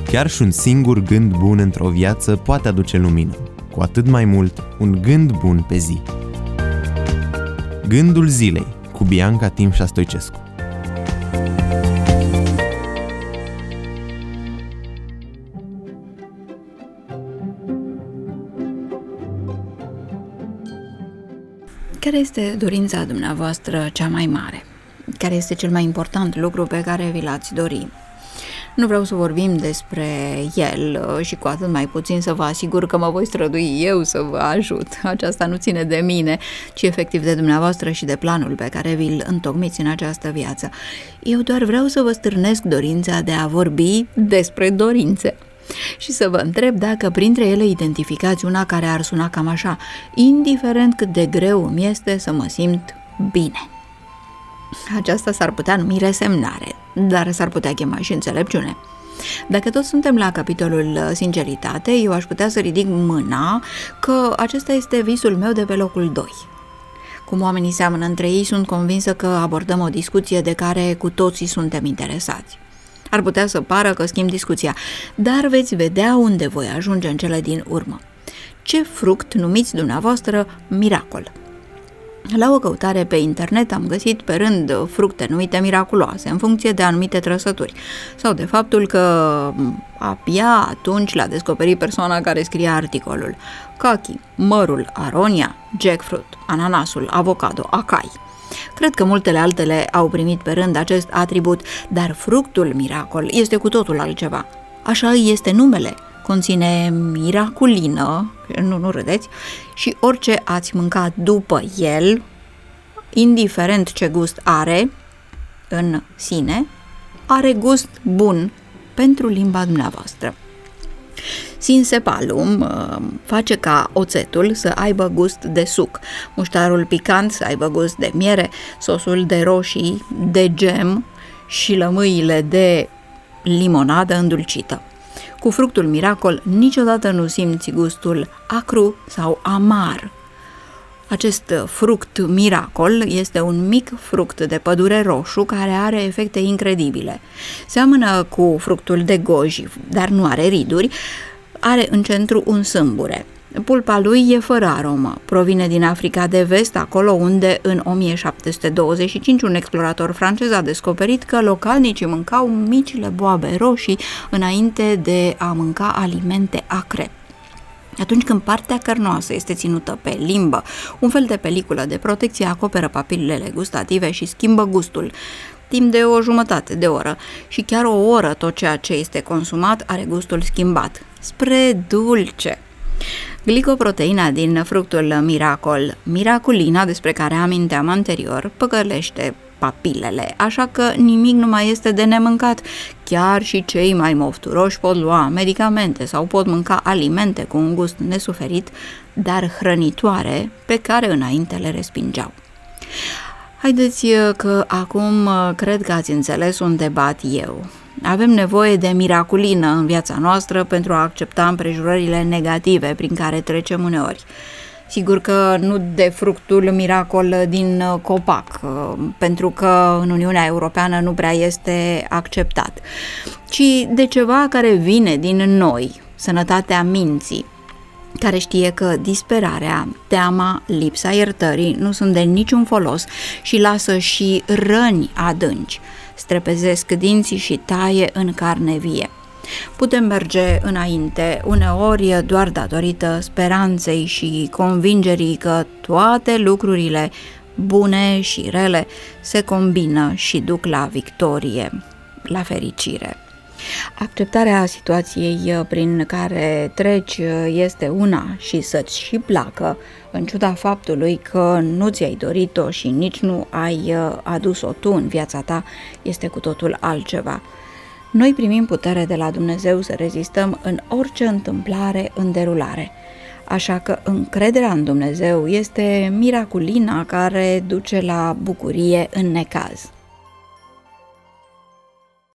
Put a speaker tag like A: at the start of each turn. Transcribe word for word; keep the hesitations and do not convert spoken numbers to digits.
A: Chiar și un singur gând bun într-o viață poate aduce lumină, cu atât mai mult un gând bun pe zi. Gândul zilei cu Bianca Timșa Stoicescu.
B: Care este dorința dumneavoastră cea mai mare? Care este cel mai important lucru pe care vi l-ați dori? Nu vreau să vorbim despre el și cu atât mai puțin să vă asigur că mă voi strădui eu să vă ajut. Aceasta nu ține de mine, ci efectiv de dumneavoastră și de planul pe care vi-l întocmiți în această viață. Eu doar vreau să vă stârnesc dorința de a vorbi despre dorințe și să vă întreb dacă printre ele identificați una care ar suna cam așa: indiferent cât de greu îmi este să mă simt bine. Aceasta s-ar putea numi resemnare, dar s-ar putea chema și înțelepciune. Dacă tot suntem la capitolul sinceritate, eu aș putea să ridic mâna că acesta este visul meu de pe locul doi. Cum oamenii seamănă între ei, sunt convinsă că abordăm o discuție de care cu toții suntem interesați. Ar putea să pară că schimb discuția, dar veți vedea unde voi ajunge în cele din urmă. Ce fruct numiți dumneavoastră miracol? La o căutare pe internet am găsit pe rând fructe numite miraculoase în funcție de anumite trăsături sau de faptul că abia atunci l-a descoperit persoana care scria articolul: cachi, mărul, aronia, jackfruit, ananasul, avocado, acai. Cred că multele altele au primit pe rând acest atribut, dar fructul miracol este cu totul altceva. Așa este numele. Conține miraculină, nu, nu râdeți, și orice ați mâncat după el, indiferent ce gust are în sine, are gust bun pentru limba dumneavoastră. Sinsepalum face ca oțetul să aibă gust de suc, muștarul picant să aibă gust de miere, sosul de roșii de gem și lămâile de limonadă îndulcită. Cu fructul miracol niciodată nu simți gustul acru sau amar. Acest fruct miracol este un mic fruct de pădure roșu care are efecte incredibile. Seamănă cu fructul de goji, dar nu are riduri, are în centru un sâmbure. Pulpa lui e fără aromă. Provine din Africa de Vest, acolo unde în o mie șapte sute douăzeci și cinci un explorator francez a descoperit că localnicii mâncau micile boabe roșii înainte de a mânca alimente acre. Atunci când partea cărnoasă este ținută pe limbă, un fel de peliculă de protecție acoperă papilele gustative și schimbă gustul. Timp de o jumătate de oră și chiar o oră tot ceea ce este consumat are gustul schimbat spre dulce. Glicoproteina din fructul miracol, miraculina, despre care aminteam anterior, păcălește papilele, așa că nimic nu mai este de nemâncat. Chiar și cei mai mofturoși pot lua medicamente sau pot mânca alimente cu un gust nesuferit, dar hrănitoare, pe care înainte le respingeau. Haideți că acum cred că ați înțeles unde bat eu. Avem nevoie de miraculină în viața noastră pentru a accepta împrejurările negative prin care trecem uneori. Sigur că nu de fructul miracol din copac, pentru că în Uniunea Europeană nu prea este acceptat, ci de ceva care vine din noi, sănătatea minții, care știe că disperarea, teama, lipsa iertării nu sunt de niciun folos și lasă și răni adânci, strepezesc dinții și taie în carne vie. Putem merge înainte, uneori doar datorită speranței și convingerii că toate lucrurile bune și rele se combină și duc la victorie, la fericire. Acceptarea situației prin care treci este una și să-ți și placă, în ciuda faptului că nu ți-ai dorit-o și nici nu ai adus-o tu în viața ta, este cu totul altceva. Noi primim putere de la Dumnezeu să rezistăm în orice întâmplare în derulare. Așa că încrederea în Dumnezeu este miraculina care duce la bucurie în necaz.